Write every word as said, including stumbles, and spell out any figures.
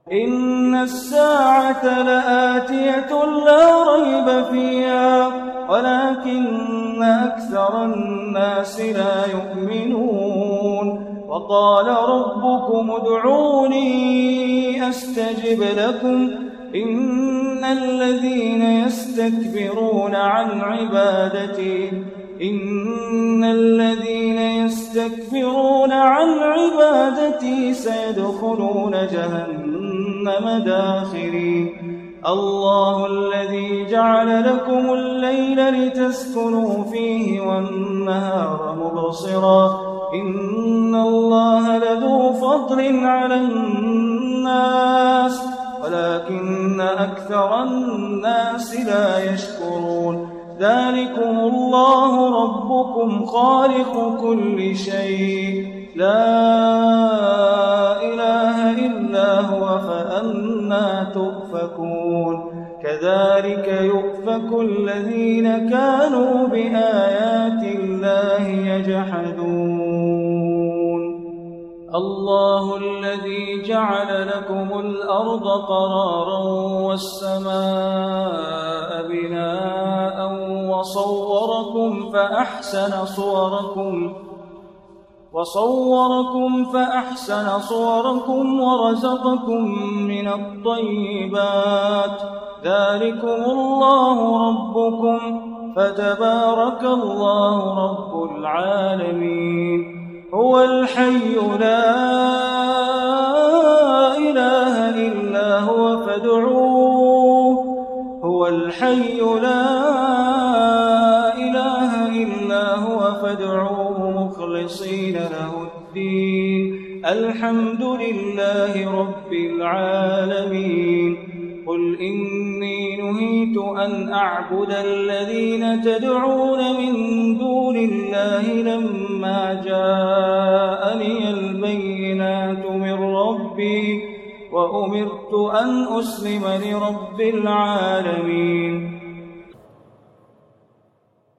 إن الساعة لآتية لا ريب فيها ولكن أكثر الناس لا يؤمنون وقال ربكم ادعوني أستجب لكم إن الذين يستكبرون عن عبادتي إن الذين يستكبرون عن عبادتي سيدخلون جهنم داخرين الله الذي جعل لكم الليل لتسكنوا فيه والنهار مبصرا إن الله لذو فضل على الناس ولكن أكثر الناس لا يشكرون ذلكم الله ربكم خالق كل شيء لا إله إلا هو فأنى تؤفكون كذلك يؤفك الذين كانوا بآيات الله يجحدون الله الذي جعل لكم الأرض قرارا والسماء بناء وصوركم فأحسن صوركم وصوركم فأحسن صوركم ورزقكم من الطيبات ذلكم الله ربكم فتبارك الله رب العالمين هو الحي لا إله إلا هو فادعوه هو الحي لا إله إلا هو فادعوه مخلصين له الدين الحمد لله رب العالمين قل إني نهيت أن أعبد الذين تدعون من دون الله لما جاءني البينات من ربي وأمرت أن أسلم لرب العالمين